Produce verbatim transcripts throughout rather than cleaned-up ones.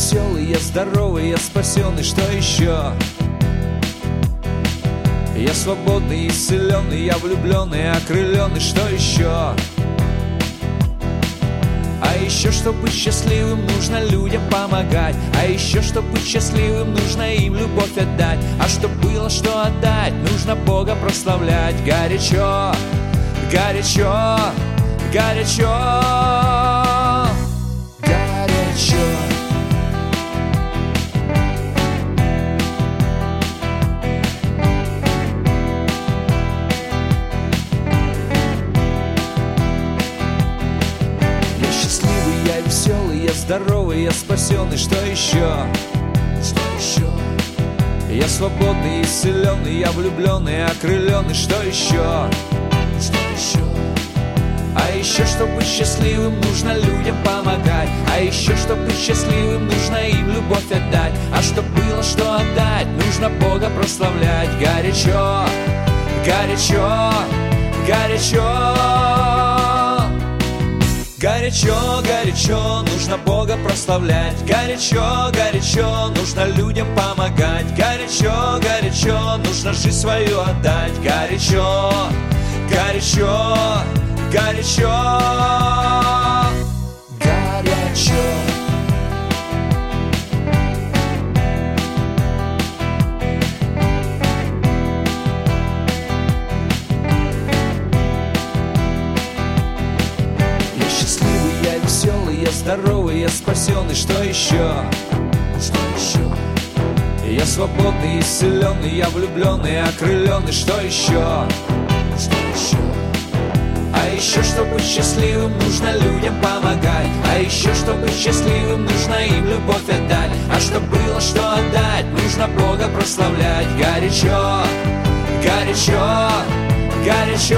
веселый, я здоровый, я спасенный, что еще? Я свободный, исцеленный, я влюбленный, окрыленный, что еще? А еще, чтобы быть счастливым, нужно людям помогать. А еще, чтобы быть счастливым, нужно им любовь отдать. А чтоб было что отдать, нужно Бога прославлять. Горячо, горячо, горячо, горячо. Я здоровый, я спасенный, что еще? Что еще? Я свободный, исцеленный, я влюбленный, окрыленный, что еще? Что еще? А еще, чтобы быть счастливым, нужно людям помогать. А еще, чтобы быть счастливым, нужно им любовь отдать. А чтоб было что отдать, нужно Бога прославлять. Горячо, горячо, горячо. Горячо, горячо, нужно Бога прославлять. Горячо, горячо, нужно людям помогать. Горячо, горячо, нужно жизнь свою отдать. Горячо, горячо, горячо, горячо. Я здоровый, я спасенный, что еще? Что еще? Я свободный, исцеленный, я влюбленный, окрыленный, что еще? Что еще? А еще, чтобы быть счастливым, нужно людям помогать. А еще, чтобы быть счастливым, нужно им любовь отдать. А чтоб было что отдать, нужно Бога прославлять. Горячо, горячо, горячо.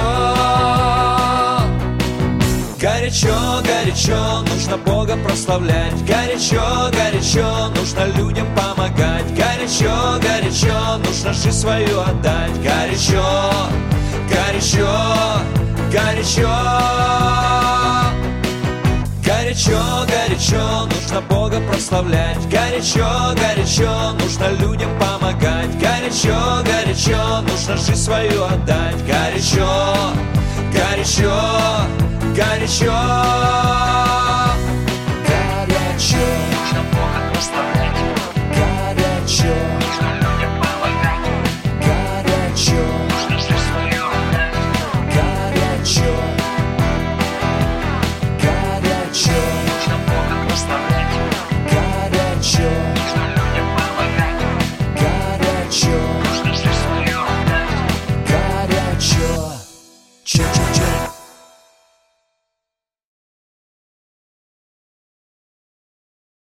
Горячо, горячо, нужно Бога прославлять. Горячо, горячо, нужно людям помогать. Горячо, горячо, нужно жизнь свою отдать. Горячо, горячо, горячо. Горячо, горячо, нужно Бога прославлять. Горячо, горячо, нужно людям помогать. Горячо, горячо, нужно жизнь свою отдать. Горячо, горячо, горячо, горячо.